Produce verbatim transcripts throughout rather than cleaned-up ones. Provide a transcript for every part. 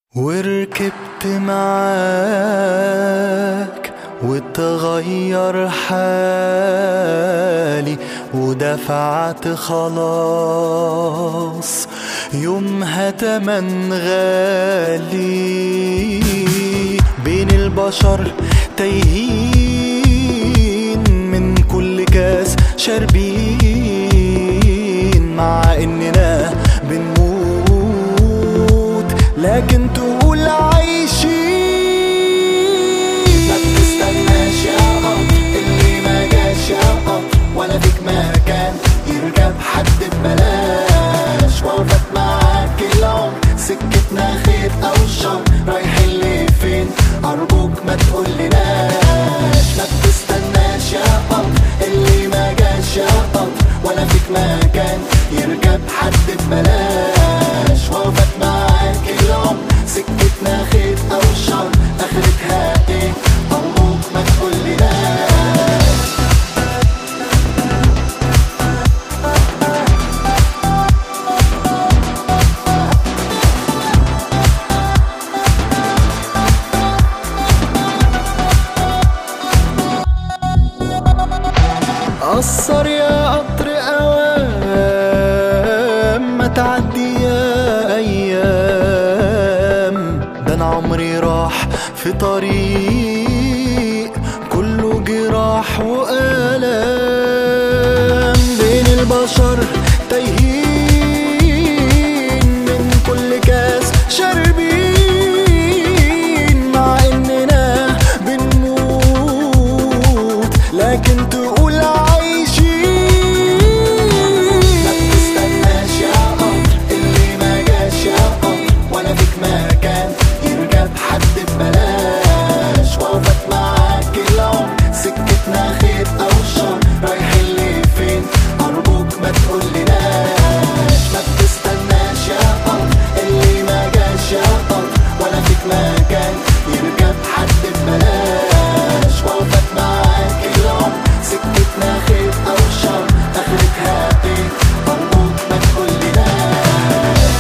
وركبت معاك وتغير حالي ودفعت خلاص يومها تمن غالي. بين البشر تايهين من كل كاس شاربين، مع اننا بنموت لكن تقول عايشين. ما بتستناش يا قط اللي ما جاش يا قط، ولا فيك مكان يركب حد ببلاش. وقفت معاك العمر سكتنا خير او شر، رايحين لفين ارجوك ما تقولناش. ما بتستناش يا قط اللي ما جاش يا قط، ولا فيك مكان يركب حد ببلاش. وقفت معاك العمر سكتنا خير او شر، اخرتها ايه ارجوك ما تقولناش. قصر يا قطر اوام ما تعدي يا ايام، ده انا عمري راح في طريق كله جراح والام. بين البشر تايهين من كل كاس شاربين، مع اننا بنموت لكن تقول مكان يركب حد ببلاش. وقفت معاك العمر سكتنا خير او شر، اخرتها ايه ارجوك ما تقولناش.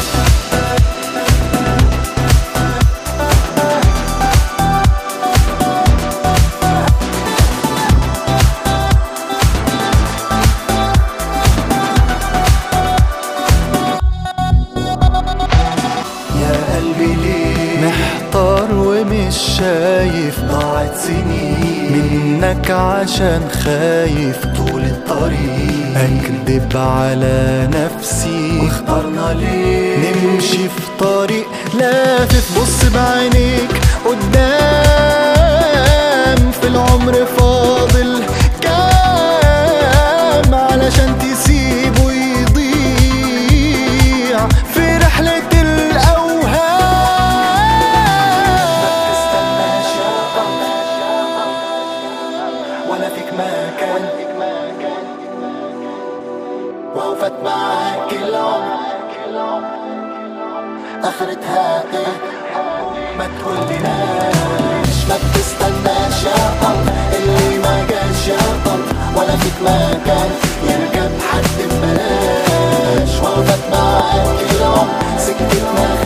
يا قلبي ليه محتار ومش شايف، ضاعت سنين منك عشان خايف طول الطريق اكدب على نفسي. واخترنا ليه نمشي في طريق لافف، بص بعينيك قدام في العمر فاضل كام علشان تسيبه يضيع في رحلة وقفت معاك العمر اخرتها ايه ما تقولناش. ما بتستناش يا قط اللي ما جاش يا قط، ولا فيك مكان يركب حد ببلاش. وقفت معاك العمر سكتنا